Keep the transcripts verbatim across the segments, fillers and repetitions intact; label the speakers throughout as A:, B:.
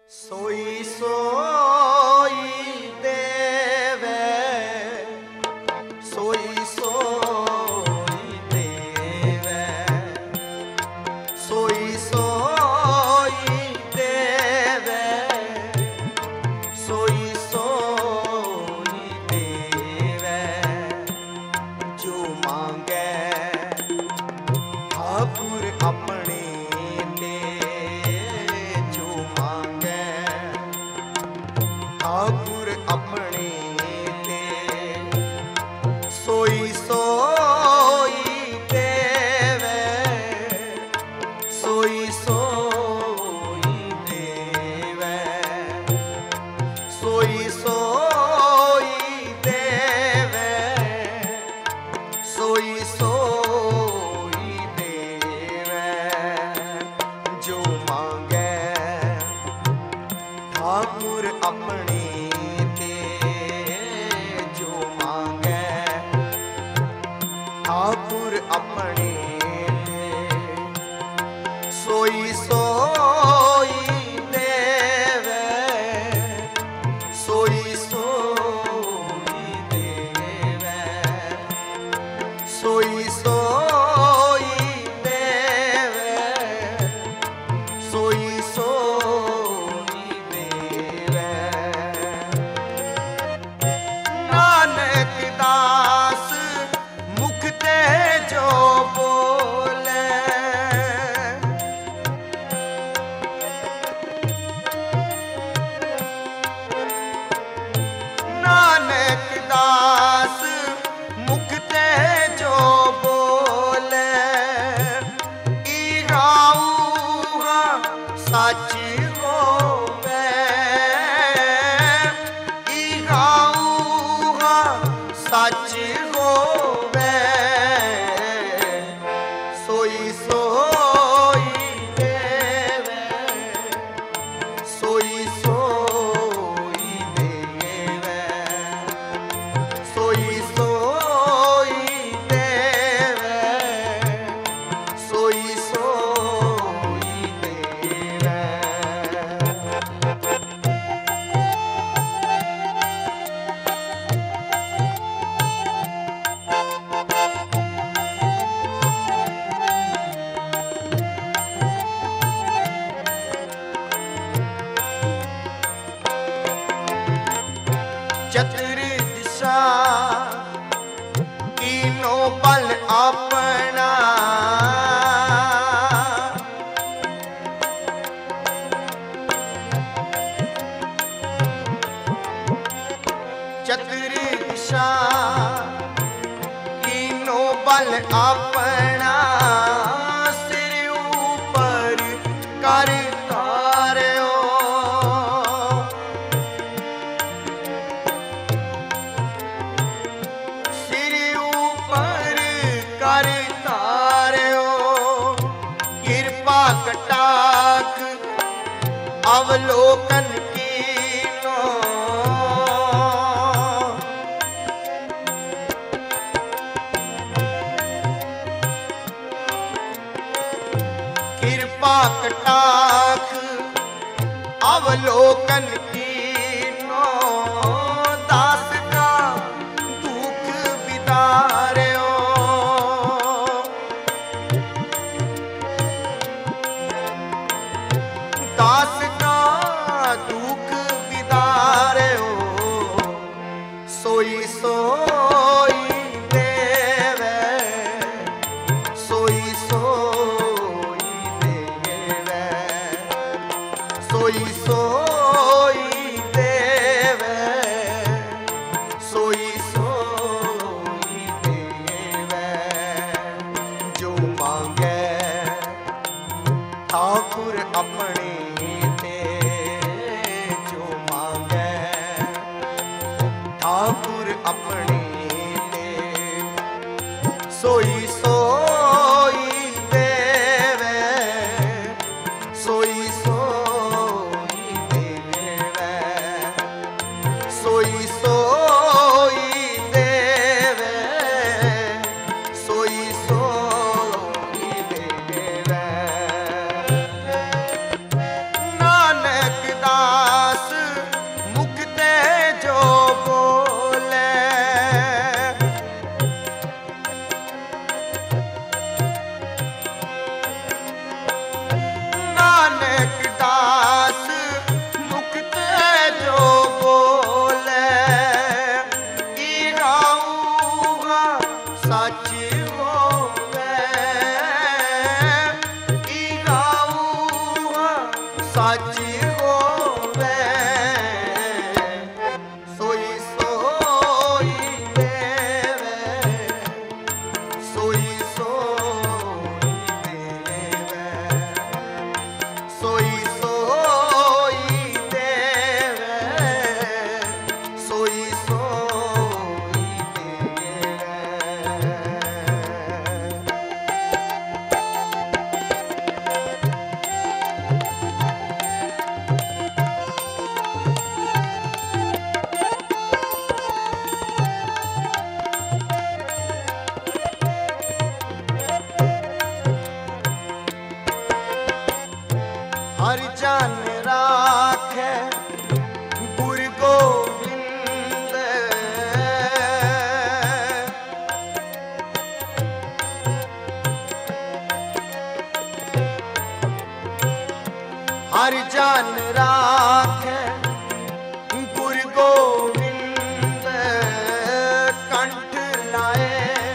A: सोई सोई देवे, सोई सोई देवे, सोई सोई देवे, सोई सोई देवे। जो मांगे ठाकुर अपने ठाकुर अपने ते, सोई सोई देवे, सोई सोई देवे, सोई सोई देवे, सोई सोई देवे। जो मांगे ठाकुर अपने ठाकुर अपने सोई सोई देवे, सोई सोई देवे, सोई सोई देवे, सोई सोई देवे। नानक दास जो बोले, नानक दास मुख ते जो बोले, इराऊहा सच होवे, इराऊहा सच होवे। सोई सोई देवे, सोई सोई देवे, सोई सोई देवे, सोई सोई देवे। चतुर दिशा कीनो बल अपना, चतुर दिशा कीनो बल अपना, सिर ऊपर कर कटाख अवलोकन कीनो, कृपा कटाख अवलोकन कीनो। दास का दुख बिदार्यो, दास का दुख बिदार्यो। सोई सोई देवे, सोई सोई देवे, सोई सोई देवे, सोई सोई देवे। जो मांगे ठाकुर अपने ठाकुर अपने सोई सोई देवे, सोई सोई देवे, सोई सोई देवे, सोई सोई देवे। नानक दास साची होवे सोई सोई देवे सोई सोई देवे सोई सोई देवे सोई सोई देवे। हर जन राखे गुरु गोविंद हर जन राखे गुरु गोविंद कंठ लाए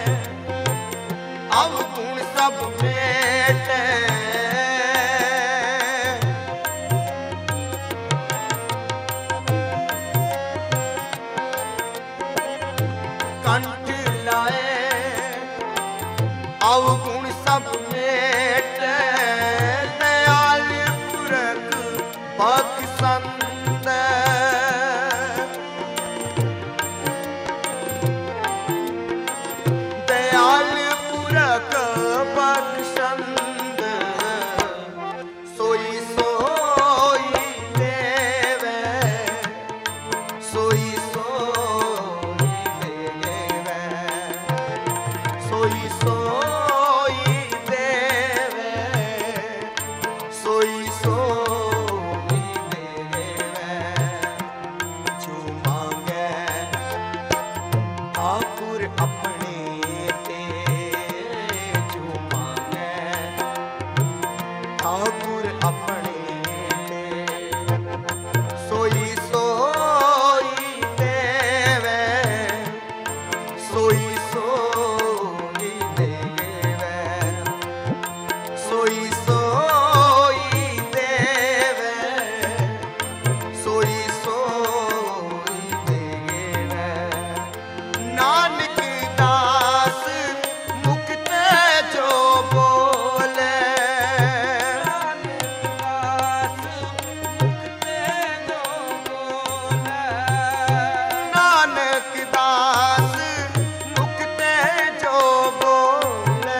A: अवगुण सब मेटे कंठ लाए अवगुण सब मेट दयाल पुरख बख्शंद दयाल पुरख बख्शंद सोई सोई देवे सोई सोई सोई देवे सोई सोई देवे जो मांगे ठाकुर अपने तेरे जो मांगे ठाकुर अपने सोई सोई देवे सोई सोई सोई सोई देवे सोई सोई देवे नानक दास मुक्त जो बोले नानक दास मुक्त जो बोले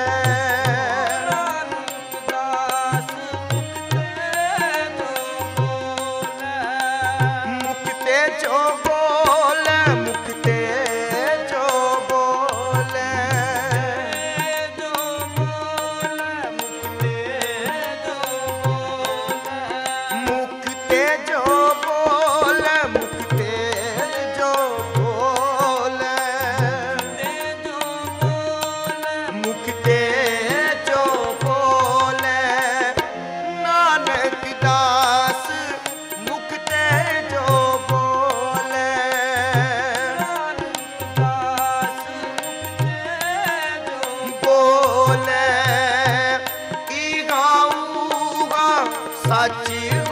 A: मुक्ते जो बोले मुक्ते जो बोले मुक्ते जो बोले मुक्ते जो बोले मुक्ते जो बोले नानक दास मुक्ते जो बोले बोले ई गाऊंगा सच